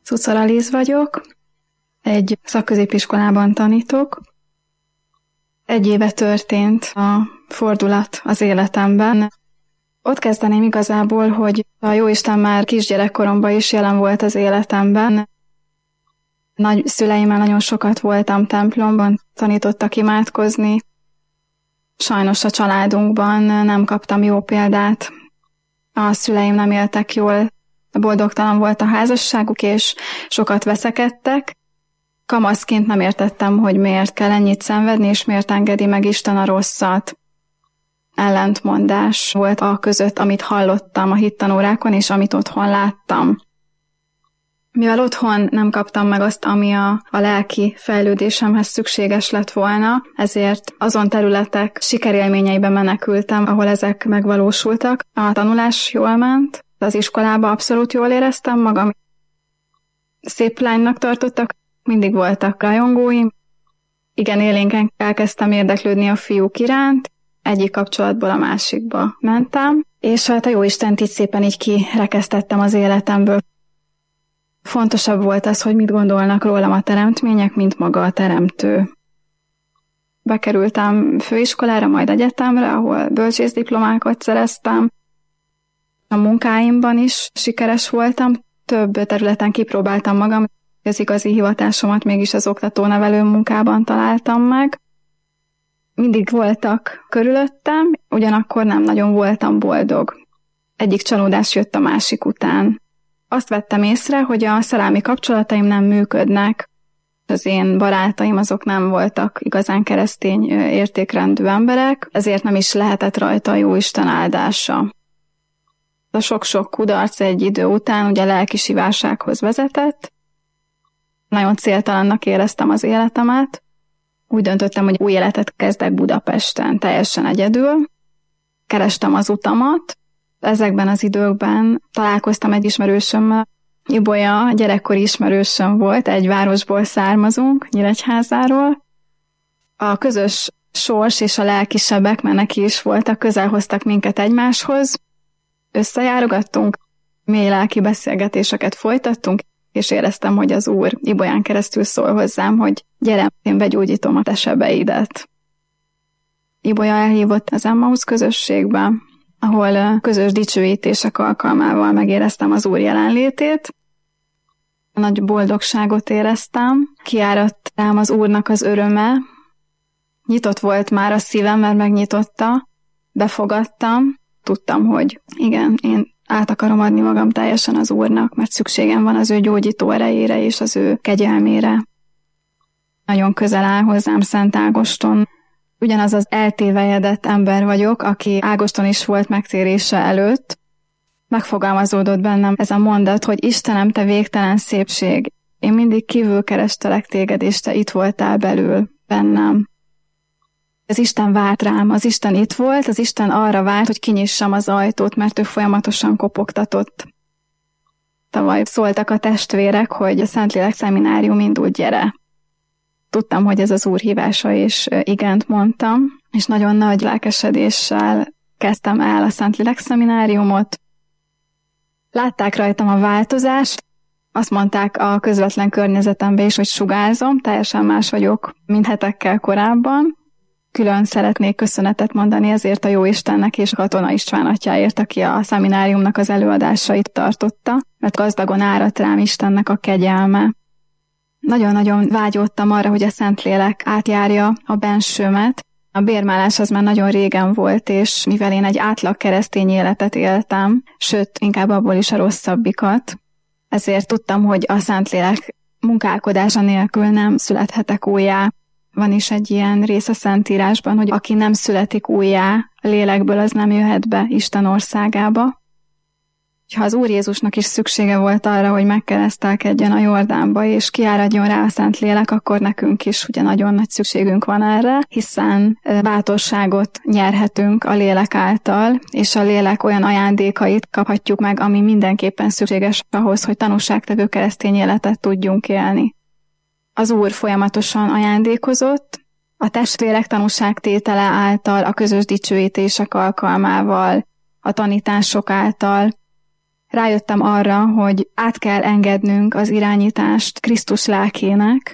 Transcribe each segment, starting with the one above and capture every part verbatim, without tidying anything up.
Cucora Liz vagyok, egy szakközépiskolában tanítok. Egy éve történt a fordulat az életemben. Ott kezdeném igazából, hogy a Jóisten már kisgyerekkoromban is jelen volt az életemben. Nagyszüleimmel nagyon sokat voltam templomban, tanítottak imádkozni. Sajnos a családunkban nem kaptam jó példát. A szüleim nem éltek jól, boldogtalan volt a házasságuk, és sokat veszekedtek. Kamaszként nem értettem, hogy miért kell ennyit szenvedni, és miért engedi meg Isten a rosszat. Ellentmondás volt a között, amit hallottam a hittanórákon, és amit otthon láttam. Mivel otthon nem kaptam meg azt, ami a, a lelki fejlődésemhez szükséges lett volna, ezért azon területek sikerélményeibe menekültem, ahol ezek megvalósultak. A tanulás jól ment, az iskolába abszolút jól éreztem magam. Szép lánynak tartottak, mindig voltak rajongóim. Igen, élénken elkezdtem érdeklődni a fiúk iránt, egyik kapcsolatból a másikba mentem, és hát a Jóistent így szépen így kirekesztettem az életemből. Fontosabb volt az, hogy mit gondolnak rólam a teremtmények, mint maga a teremtő. Bekerültem főiskolára, majd egyetemre, ahol bölcsészdiplomákat szereztem. A munkáimban is sikeres voltam, több területen kipróbáltam magam, az igazi hivatásomat mégis az oktató-nevelő munkában találtam meg. Mindig voltak körülöttem, ugyanakkor nem nagyon voltam boldog. Egyik csalódás jött a másik után. Azt vettem észre, hogy a szerelmi kapcsolataim nem működnek. Az én barátaim azok nem voltak igazán keresztény értékrendű emberek, ezért nem is lehetett rajta a Jóisten áldása. A sok-sok kudarc egy idő után ugye lelki válsághoz vezetett. Nagyon céltalannak éreztem az életemet. Úgy döntöttem, hogy új életet kezdek Budapesten, teljesen egyedül. Kerestem az utamat. Ezekben az időkben találkoztam egy ismerősömmel. Ibolya gyerekkori ismerősöm volt, egy városból származunk, Nyíregyházáról. A közös sors és a lelkisebbek, mert neki is voltak, közel hoztak minket egymáshoz. Összejárogattunk, mély lelki beszélgetéseket folytattunk, és éreztem, hogy az Úr Ibolyán keresztül szól hozzám, hogy gyere, én begyógyítom a te sebeidet. Ibolya elhívott az Emmaus közösségbe, ahol közös dicsőítések alkalmával megéreztem az Úr jelenlétét. Nagy boldogságot éreztem, kiáradt rám az Úrnak az öröme, nyitott volt már a szívem, mert megnyitotta, befogadtam, tudtam, hogy igen, én át akarom adni magam teljesen az Úrnak, mert szükségem van az ő gyógyító erejére és az ő kegyelmére. Nagyon közel áll hozzám Szent Ágoston. Ugyanaz az eltévejedett ember vagyok, aki Ágoston is volt megtérése előtt. Megfogalmazódott bennem ez a mondat, hogy Istenem, te végtelen szépség. Én mindig kívül kerestelek téged, és te itt voltál belül bennem. Az Isten várt rám, az Isten itt volt, az Isten arra várt, hogy kinyissam az ajtót, mert ő folyamatosan kopogtatott. Tavaly szóltak a testvérek, hogy a Szentlélek szeminárium indul, gyere. Tudtam, hogy ez az Úr hívása, és igent mondtam, és nagyon nagy lelkesedéssel kezdtem el a Szentlélek szemináriumot. Látták rajtam a változást, azt mondták a közvetlen környezetemben is, hogy sugárzom, teljesen más vagyok, mint hetekkel korábban. Külön szeretnék köszönetet mondani ezért a Jóistennek és Katona István atyáért, aki a szemináriumnak az előadásait tartotta, mert gazdagon áradt rám Istennek a kegyelme. Nagyon-nagyon vágyódtam arra, hogy a Szentlélek átjárja a bensőmet. A bérmálás az már nagyon régen volt, és mivel én egy átlag keresztény életet éltem, sőt, inkább abból is a rosszabbikat, ezért tudtam, hogy a Szentlélek munkálkodása nélkül nem születhetek újjá. Van is egy ilyen rész a Szentírásban, hogy aki nem születik újjá a lélekből, az nem jöhet be Isten országába. Ha az Úr Jézusnak is szüksége volt arra, hogy megkeresztelkedjen a Jordánba, és kiáradjon rá a Szentlélek, akkor nekünk is ugye nagyon nagy szükségünk van erre, hiszen bátorságot nyerhetünk a lélek által, és a lélek olyan ajándékait kaphatjuk meg, ami mindenképpen szükséges ahhoz, hogy tanúságtevő keresztény életet tudjunk élni. Az Úr folyamatosan ajándékozott, a testvérek tanúságtétele által, a közös dicsőítések alkalmával, a tanítások által. rájöttem arra, hogy át kell engednünk az irányítást Krisztus lelkének.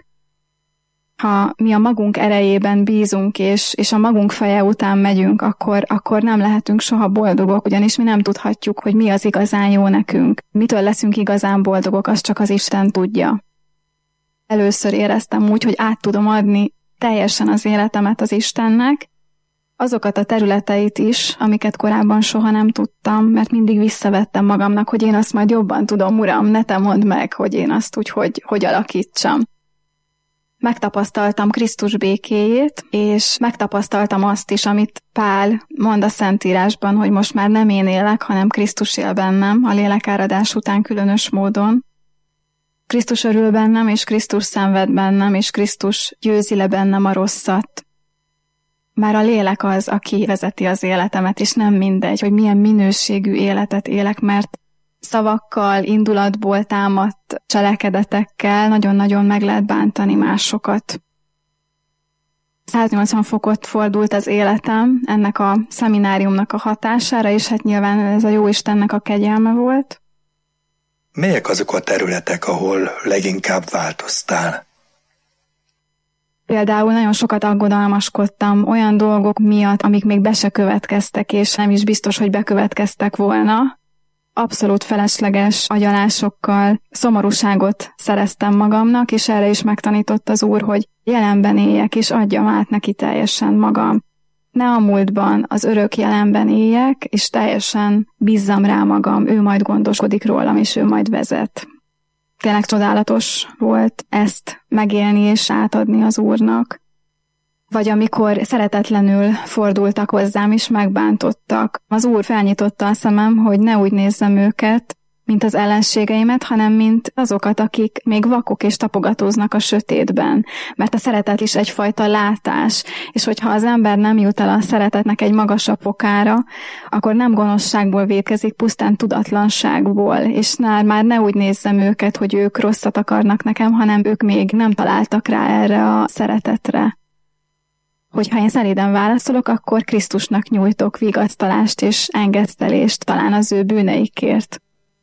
Ha mi a magunk erejében bízunk, és, és a magunk feje után megyünk, akkor, akkor nem lehetünk soha boldogok, ugyanis mi nem tudhatjuk, hogy mi az igazán jó nekünk. Mitől leszünk igazán boldogok, azt csak az Isten tudja. Először éreztem úgy, hogy át tudom adni teljesen az életemet az Istennek, azokat a területeit is, amiket korábban soha nem tudtam, mert mindig visszavettem magamnak, hogy én azt majd jobban tudom, Uram, ne te mondd meg, hogy én azt úgy, hogy, hogy alakítsam. Megtapasztaltam Krisztus békéjét, és megtapasztaltam azt is, amit Pál mond a Szentírásban, hogy most már nem én élek, hanem Krisztus él bennem, a lélekáradás után különös módon. Krisztus örül bennem, és Krisztus szenved bennem, és Krisztus győzi le bennem a rosszat. Már a lélek az, aki vezeti az életemet, és nem mindegy, hogy milyen minőségű életet élek, mert szavakkal, indulatból támadt cselekedetekkel nagyon-nagyon meg lehet bántani másokat. száznyolcvan fokot fordult az életem ennek a szemináriumnak a hatására, és hát nyilván ez a Jóistennek a kegyelme volt. Melyek azok a területek, ahol leginkább változtál? Például nagyon sokat aggodalmaskodtam olyan dolgok miatt, amik még be se következtek, és nem is biztos, hogy bekövetkeztek volna. Abszolút felesleges agyalásokkal szomorúságot szereztem magamnak, és erre is megtanított az Úr, hogy jelenben éljek, és adjam át neki teljesen magam. Ne a múltban, az örök jelenben éljek, és teljesen bízzam rá magam, ő majd gondoskodik rólam, és ő majd vezet. Tényleg csodálatos volt ezt megélni és átadni az Úrnak. Vagy amikor szeretetlenül fordultak hozzám és megbántottak. Az Úr felnyitotta a szemem, hogy ne úgy nézzem őket, mint az ellenségeimet, hanem mint azokat, akik még vakok és tapogatóznak a sötétben. Mert a szeretet is egyfajta látás, és hogyha az ember nem jut el a szeretetnek egy magasabb fokára, akkor nem gonoszságból vétkezik, pusztán tudatlanságból, és nár már ne úgy nézzem őket, hogy ők rosszat akarnak nekem, hanem ők még nem találtak rá erre a szeretetre. Hogyha én szelíden válaszolok, akkor Krisztusnak nyújtok vigasztalást és engesztelést talán az ő bűneikért.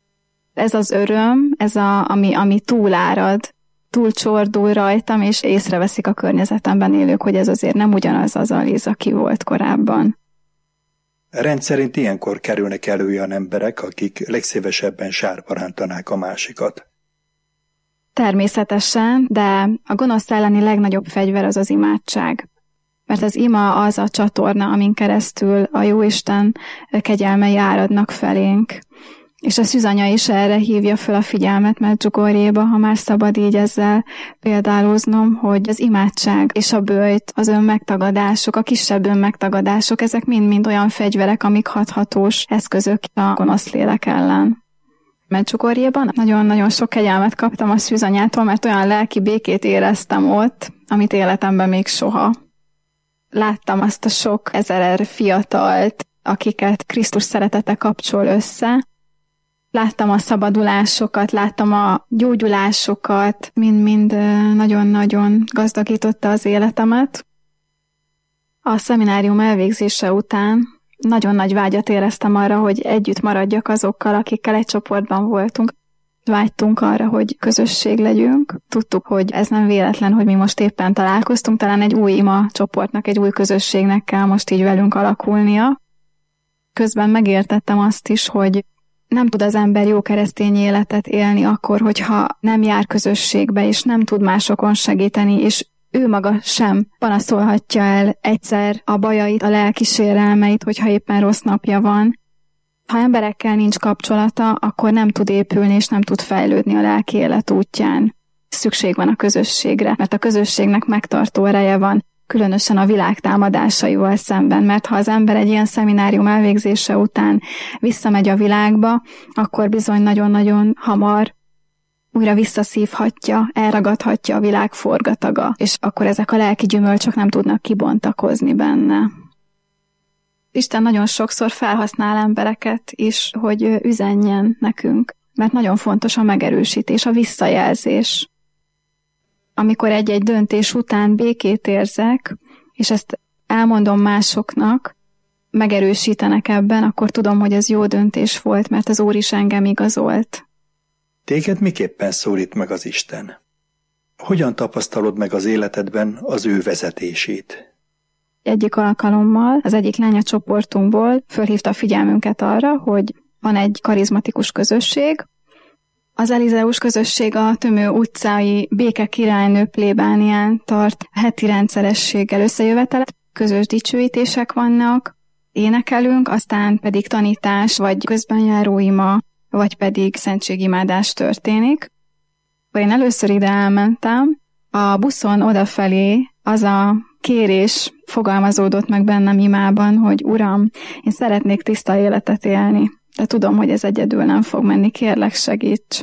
Ez az öröm, ez a, ami, ami túlárad, túlcsordul rajtam, és észreveszik a környezetemben élők, hogy ez azért nem ugyanaz az a Liz, aki volt korábban. Rendszerint ilyenkor kerülnek elő olyan emberek, akik legszívesebben sárba rántanák a másikat. Természetesen, de a gonosz elleni legnagyobb fegyver az az imádság. Mert az ima az a csatorna, amin keresztül a Jóisten kegyelmei áradnak felénk. És a szűzanya is erre hívja föl a figyelmet, mert Zsugorjéba, ha már szabad így ezzel példálóznom, hogy az imádság és a böjt, az önmegtagadások, a kisebb önmegtagadások, ezek mind-mind olyan fegyverek, amik hathatós eszközök a gonosz lélek ellen. Mert Zsugorjéban nagyon-nagyon sok kegyelmet kaptam a szűzanyától, mert olyan lelki békét éreztem ott, amit életemben még soha. Láttam azt a sok ezer fiatalt, akiket Krisztus szeretete kapcsol össze. Láttam a szabadulásokat, láttam a gyógyulásokat, mind-mind nagyon-nagyon gazdagította az életemet. A szeminárium elvégzése után nagyon nagy vágyat éreztem arra, hogy együtt maradjak azokkal, akikkel egy csoportban voltunk. Vágytunk arra, hogy közösség legyünk. Tudtuk, hogy ez nem véletlen, hogy mi most éppen találkoztunk, talán egy új ima csoportnak, egy új közösségnek kell most így velünk alakulnia. Közben megértettem azt is, hogy nem tud az ember jó keresztény életet élni akkor, hogyha nem jár közösségbe, és nem tud másokon segíteni, és ő maga sem panaszolhatja el egyszer a bajait, a lelki sérelmeit, hogyha éppen rossz napja van. Ha emberekkel nincs kapcsolata, akkor nem tud épülni, és nem tud fejlődni a lelki élet útján. Szükség van a közösségre, mert a közösségnek megtartó ereje van, különösen a világ támadásaival szemben, mert ha az ember egy ilyen szeminárium elvégzése után visszamegy a világba, akkor bizony nagyon-nagyon hamar újra visszaszívhatja, elragadhatja a világ forgataga, és akkor ezek a lelki gyümölcsök nem tudnak kibontakozni benne. Isten nagyon sokszor felhasznál embereket is, hogy üzenjen nekünk, mert nagyon fontos a megerősítés, a visszajelzés. Amikor egy-egy döntés után békét érzek, és ezt elmondom másoknak, megerősítenek ebben, akkor tudom, hogy ez jó döntés volt, mert az Úr is engem igazolt. Téged miképpen szólít meg az Isten? Hogyan tapasztalod meg az életedben az ő vezetését? Egyik alkalommal az egyik lánya csoportunkból fölhívta a figyelmünket arra, hogy van egy karizmatikus közösség. Az Elizeus közösség a Tömő utcai Béke királynő plébánián tart heti rendszerességgel összejövetelet, közös dicsőítések vannak, énekelünk, aztán pedig tanítás, vagy közbenjáró ima, vagy pedig szentségimádás történik. Akkor én először ide elmentem, a buszon odafelé az a kérés fogalmazódott meg bennem imában, hogy Uram, én szeretnék tiszta életet élni, de tudom, hogy ez egyedül nem fog menni, kérlek segíts.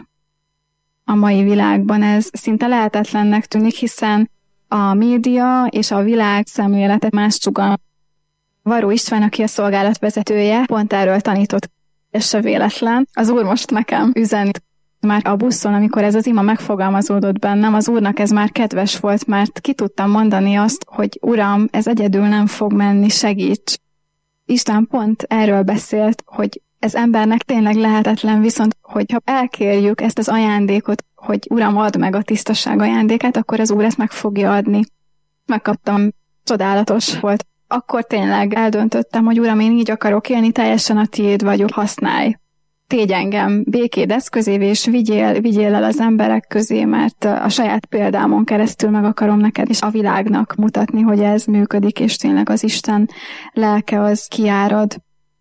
A mai világban ez szinte lehetetlennek tűnik, hiszen a média és a világ szemlélete más csugal. Varó István, aki a szolgálat vezetője, pont erről tanított, ez se véletlen. Az Úr most nekem üzenít. Már a buszon, amikor ez az ima megfogalmazódott bennem, az Úrnak ez már kedves volt, mert ki tudtam mondani azt, hogy Uram, ez egyedül nem fog menni, segíts. Isten pont erről beszélt, hogy ez embernek tényleg lehetetlen, viszont hogyha elkérjük ezt az ajándékot, hogy Uram, add meg a tisztaság ajándékát, akkor az Úr ezt meg fogja adni. Megkaptam, csodálatos volt. Akkor tényleg eldöntöttem, hogy Uram, én így akarok élni, teljesen a tiéd vagyok, használj. Tégy engem békéd eszközévé, és vigyél, vigyél el az emberek közé, mert a saját példámon keresztül meg akarom neked és a világnak mutatni, hogy ez működik, és tényleg az Isten lelke az kiárad.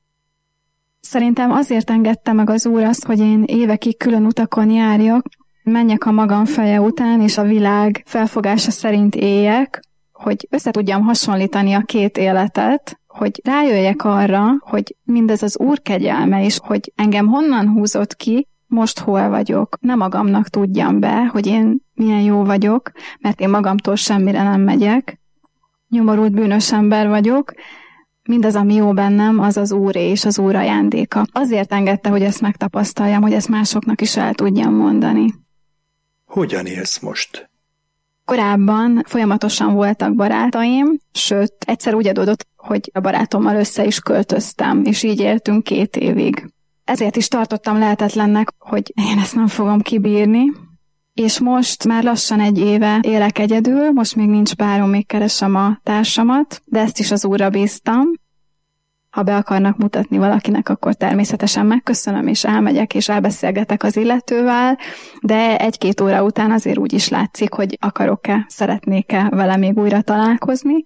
Szerintem azért engedte meg az Úr azt, hogy én évekig külön utakon járjak, menjek a magam feje után, és a világ felfogása szerint éljek, hogy össze tudjam hasonlítani a két életet, hogy rájöjjek arra, hogy mindez az Úr kegyelme is, hogy engem honnan húzott ki, most hol vagyok. Nem magamnak tudjam be, hogy én milyen jó vagyok, mert én magamtól semmire nem megyek. Nyomorult bűnös ember vagyok, mindaz, ami jó bennem, az az Úré és az Úr ajándéka. Azért engedte, hogy ezt megtapasztaljam, hogy ezt másoknak is el tudjam mondani. Hogyan élsz most? Korábban folyamatosan voltak barátaim, sőt, egyszer úgy adódott, hogy a barátommal össze is költöztem, és így éltünk két évig. Ezért is tartottam lehetetlennek, hogy én ezt nem fogom kibírni, és most már lassan egy éve élek egyedül, most még nincs párom, még keresem a társamat, de ezt is az Úrra bíztam. Ha be akarnak mutatni valakinek, akkor természetesen megköszönöm, és elmegyek, és elbeszélgetek az illetővel, de egy-két óra után azért úgy is látszik, hogy akarok-e, szeretnék-e vele még újra találkozni.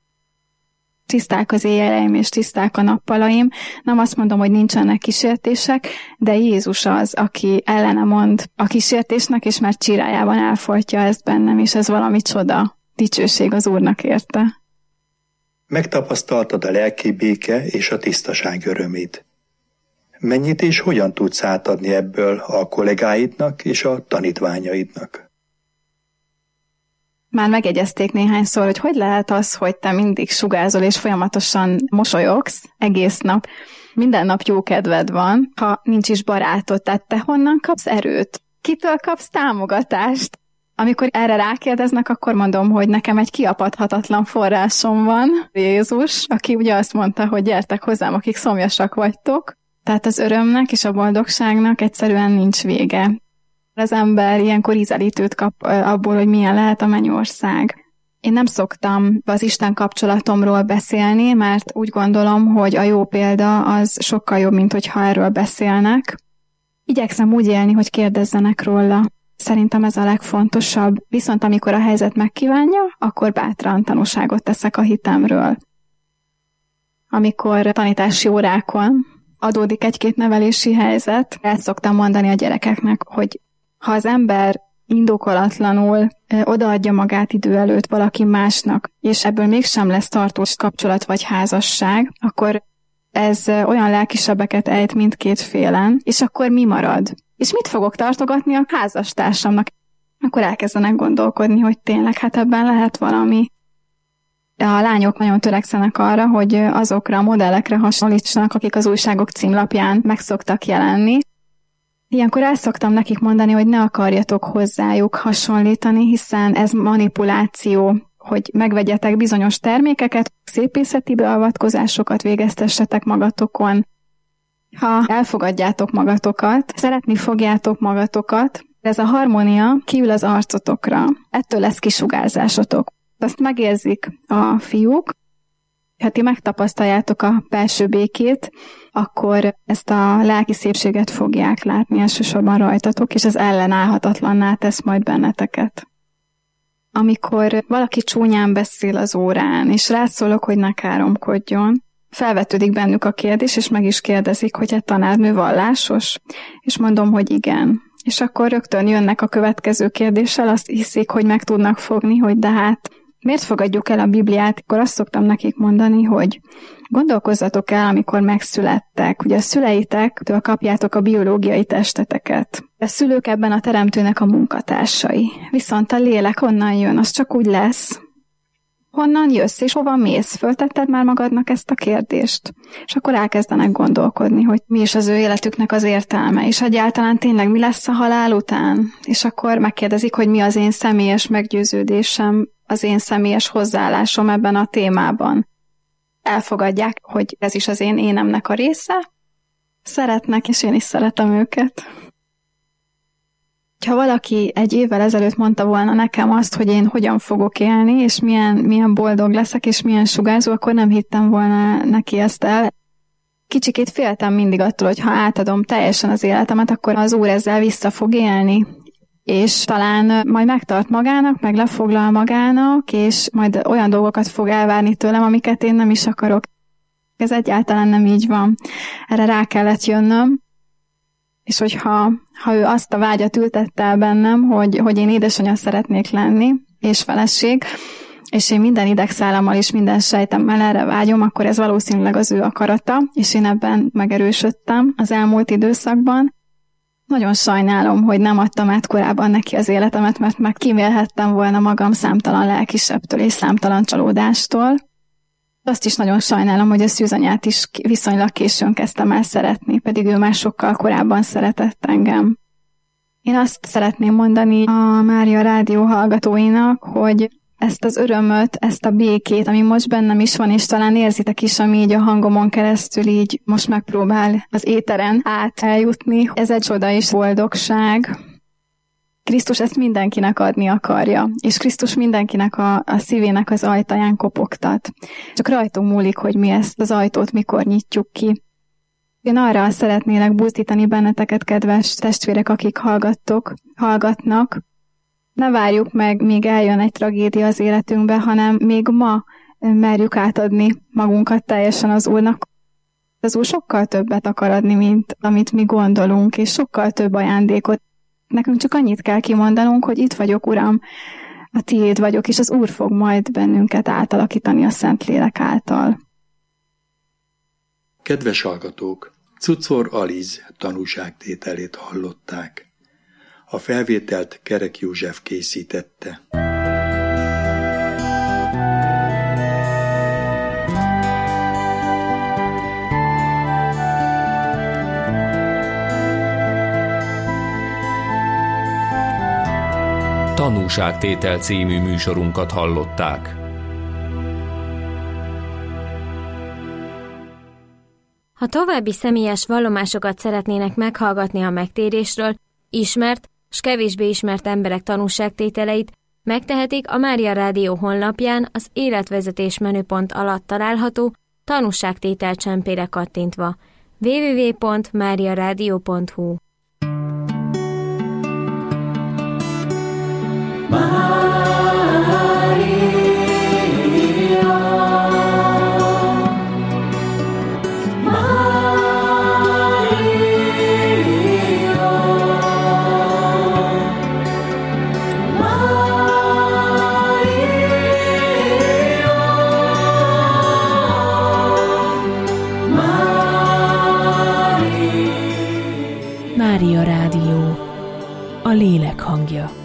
Tiszták az éjjeleim, és tiszták a nappalaim. Nem azt mondom, hogy nincsenek kísértések, de Jézus az, aki ellene mond a kísértésnek, és már csirájában elfolytja ezt bennem, és ez valami csoda. Dicsőség az Úrnak érte. Megtapasztaltad a lelki béke és a tisztaság örömét. Mennyit és hogyan tudsz átadni ebből a kollégáidnak és a tanítványaidnak? Már megegyezték néhányszor, hogy hogy lehet az, hogy te mindig sugárzol és folyamatosan mosolyogsz egész nap. Minden nap jó kedved van, ha nincs is barátod, tehát te honnan kapsz erőt? Kitől kapsz támogatást? Amikor erre rákérdeznek, akkor mondom, hogy nekem egy kiapadhatatlan forrásom van, Jézus, aki ugye azt mondta, hogy gyertek hozzám, akik szomjasak vagytok. Tehát az örömnek és a boldogságnak egyszerűen nincs vége. Az ember ilyenkor ízelítőt kap abból, hogy milyen lehet a mennyország. Én nem szoktam az Isten kapcsolatomról beszélni, mert úgy gondolom, hogy a jó példa az sokkal jobb, mint hogyha erről beszélnek. Igyekszem úgy élni, hogy kérdezzenek róla. Szerintem ez a legfontosabb, viszont amikor a helyzet megkívánja, akkor bátran tanúságot teszek a hitemről. Amikor tanítási órákon adódik egy-két nevelési helyzet, el szoktam mondani a gyerekeknek, hogy ha az ember indokolatlanul odaadja magát idő előtt valaki másnak, és ebből mégsem lesz tartós kapcsolat vagy házasság, akkor ez olyan lelkisebeket ejt mindkét félen, és akkor mi marad? És mit fogok tartogatni a házastársamnak? Akkor elkezdenek gondolkodni, hogy tényleg hát ebben lehet valami. A lányok nagyon törekszenek arra, hogy azokra a modellekre hasonlítsanak, akik az újságok címlapján meg szoktak jelenni. Ilyenkor el szoktam nekik mondani, hogy ne akarjatok hozzájuk hasonlítani, hiszen ez manipuláció, hogy megvegyetek bizonyos termékeket, szépészeti beavatkozásokat végeztessetek magatokon. Ha elfogadjátok magatokat, szeretni fogjátok magatokat, ez a harmónia kiül az arcotokra, ettől lesz kisugárzásotok. Azt megérzik a fiúk, ha ti megtapasztaljátok a belső békét, akkor ezt a lelki szépséget fogják látni elsősorban rajtatok, és ez ellenállhatatlanná tesz majd benneteket. Amikor valaki csúnyán beszél az órán, és rászólok, hogy ne káromkodjon, felvetődik bennük a kérdés, és meg is kérdezik, hogy egy tanárnő vallásos? És mondom, hogy igen. És akkor rögtön jönnek a következő kérdéssel, azt hiszik, hogy meg tudnak fogni, hogy de hát miért fogadjuk el a Bibliát? Akkor azt szoktam nekik mondani, hogy gondolkozzatok el, amikor megszülettek. Ugye a szüleitektől kapjátok a biológiai testeteket. A szülők ebben a teremtőnek a munkatársai. Viszont a lélek honnan jön? Az csak úgy lesz. Honnan jössz, és hova mész? Föltetted már magadnak ezt a kérdést? És akkor elkezdenek gondolkodni, hogy mi is az ő életüknek az értelme, és egyáltalán tényleg mi lesz a halál után? És akkor megkérdezik, hogy mi az én személyes meggyőződésem, az én személyes hozzáállásom ebben a témában. Elfogadják, hogy ez is az én énemnek a része, szeretnek, és én is szeretem őket. Ha valaki egy évvel ezelőtt mondta volna nekem azt, hogy én hogyan fogok élni, és milyen, milyen boldog leszek, és milyen sugárzó, akkor nem hittem volna neki ezt el. Kicsikét féltem mindig attól, hogy ha átadom teljesen az életemet, akkor az Úr ezzel vissza fog élni. És talán majd megtart magának, meg lefoglal magának, és majd olyan dolgokat fog elvárni tőlem, amiket én nem is akarok. Ez egyáltalán nem így van. Erre rá kellett jönnöm. És hogyha ha ő azt a vágyat ültette el bennem, hogy, hogy én édesanyja szeretnék lenni, és feleség, és én minden idegszálammal és minden sejtemmel erre vágyom, akkor ez valószínűleg az ő akarata, és én ebben megerősödtem az elmúlt időszakban. Nagyon sajnálom, hogy nem adtam át korábban neki az életemet, mert meg kímélhettem volna magam számtalan lelkisebbtől és számtalan csalódástól. Azt is nagyon sajnálom, hogy a szűzanyát is viszonylag későn kezdtem el szeretni, pedig ő már sokkal korábban szeretett engem. Én azt szeretném mondani a Mária Rádió hallgatóinak, hogy ezt az örömöt, ezt a békét, ami most bennem is van, és talán érzitek is, ami így a hangomon keresztül így most megpróbál az éteren át eljutni. Ez egy csoda és boldogság. Krisztus ezt mindenkinek adni akarja, és Krisztus mindenkinek a, a szívének az ajtaján kopogtat. Csak rajtunk múlik, hogy mi ezt az ajtót mikor nyitjuk ki. Én arra szeretnélek buzdítani benneteket, kedves testvérek, akik hallgattok, hallgatnak. Ne várjuk meg, míg eljön egy tragédia az életünkbe, hanem még ma merjük átadni magunkat teljesen az Úrnak. Az Úr sokkal többet akar adni, mint amit mi gondolunk, és sokkal több ajándékot. Nekünk csak annyit kell kimondanunk, hogy itt vagyok, Uram, a Tiéd vagyok, és az Úr fog majd bennünket átalakítani a Szentlélek által. Kedves hallgatók, Cuczor Aliz tanúságtételét hallották. A felvételt Kerek József készítette. Tanúságtétel című műsorunkat hallották. Ha további személyes vallomásokat szeretnének meghallgatni a megtérésről, ismert s kevésbé ismert emberek tanúságtételeit, megtehetik a Mária Rádió honlapján az életvezetés menüpont alatt található tanúságtétel csempére kattintva. double-u double-u double-u pont mária rádió pont hu Mária Rádió, a lélek hangja.